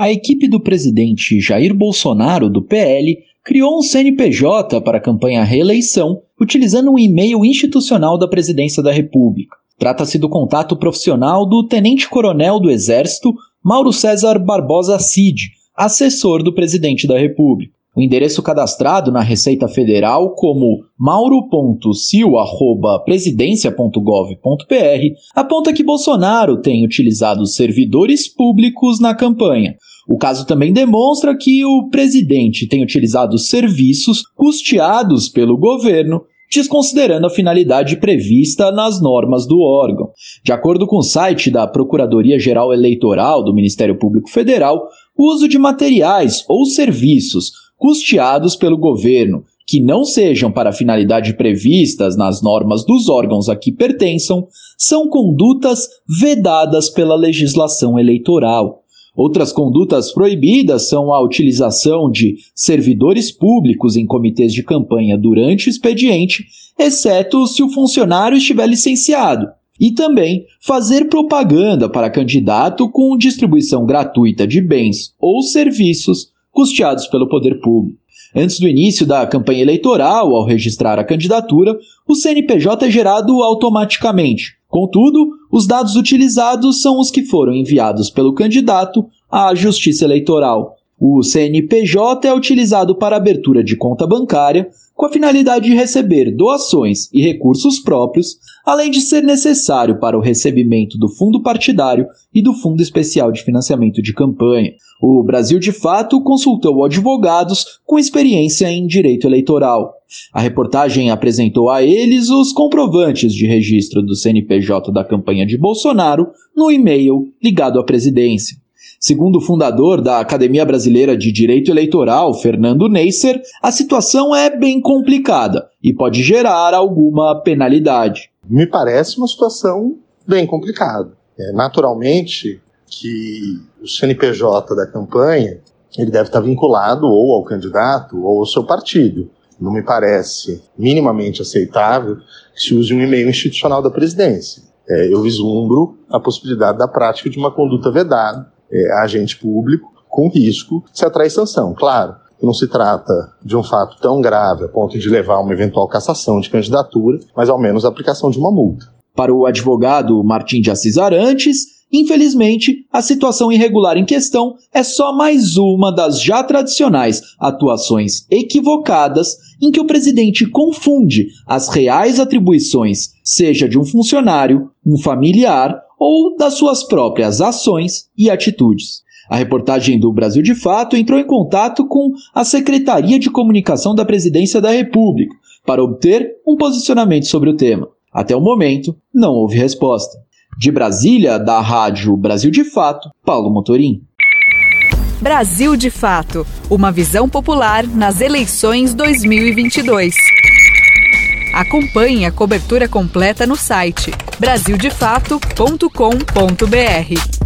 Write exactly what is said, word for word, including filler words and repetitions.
a equipe do presidente Jair Bolsonaro, do P L, criou um C N P J para a campanha à reeleição, utilizando um e-mail institucional da Presidência da República. Trata-se do contato profissional do Tenente-Coronel do Exército, Mauro César Barbosa Cid, assessor do Presidente da República. O endereço cadastrado na Receita Federal como mauro ponto sil arroba presidencia ponto gov ponto br aponta que Bolsonaro tem utilizado servidores públicos na campanha. O caso também demonstra que o presidente tem utilizado serviços custeados pelo governo, desconsiderando a finalidade prevista nas normas do órgão. De acordo com o site da Procuradoria-Geral Eleitoral do Ministério Público Federal, o uso de materiais ou serviços custeados pelo governo, que não sejam para finalidade previstas nas normas dos órgãos a que pertençam, são condutas vedadas pela legislação eleitoral. Outras condutas proibidas são a utilização de servidores públicos em comitês de campanha durante o expediente, exceto se o funcionário estiver licenciado, e também fazer propaganda para candidato com distribuição gratuita de bens ou serviços custeados pelo poder público. Antes do início da campanha eleitoral, ao registrar a candidatura, o C N P J é gerado automaticamente. Contudo, os dados utilizados são os que foram enviados pelo candidato à Justiça Eleitoral. O C N P J é utilizado para abertura de conta bancária, com a finalidade de receber doações e recursos próprios, além de ser necessário para o recebimento do fundo partidário e do Fundo Especial de Financiamento de Campanha. O Brasil de Fato consultou advogados com experiência em direito eleitoral. A reportagem apresentou a eles os comprovantes de registro do C N P J da campanha de Bolsonaro no e-mail ligado à presidência. Segundo o fundador da Academia Brasileira de Direito Eleitoral, Fernando Neisser, a situação é bem complicada e pode gerar alguma penalidade. Me parece uma situação bem complicada. É, naturalmente que o C N P J da campanha ele deve estar vinculado ou ao candidato ou ao seu partido. Não me parece minimamente aceitável que se use um e-mail institucional da presidência. É, eu vislumbro a possibilidade da prática de uma conduta vedada, É, agente público, com risco de se atrair sanção. Claro, não se trata de um fato tão grave a ponto de levar a uma eventual cassação de candidatura, mas ao menos a aplicação de uma multa. Para o advogado Martim de Assis Arantes, infelizmente, a situação irregular em questão é só mais uma das já tradicionais atuações equivocadas em que o presidente confunde as reais atribuições, seja de um funcionário, um familiar ou das suas próprias ações e atitudes. A reportagem do Brasil de Fato entrou em contato com a Secretaria de Comunicação da Presidência da República para obter um posicionamento sobre o tema. Até o momento, não houve resposta. De Brasília, da Rádio Brasil de Fato, Paulo Motorim. Brasil de Fato, uma visão popular nas eleições dois mil e vinte e dois. Acompanhe a cobertura completa no site brasil de fato ponto com ponto br.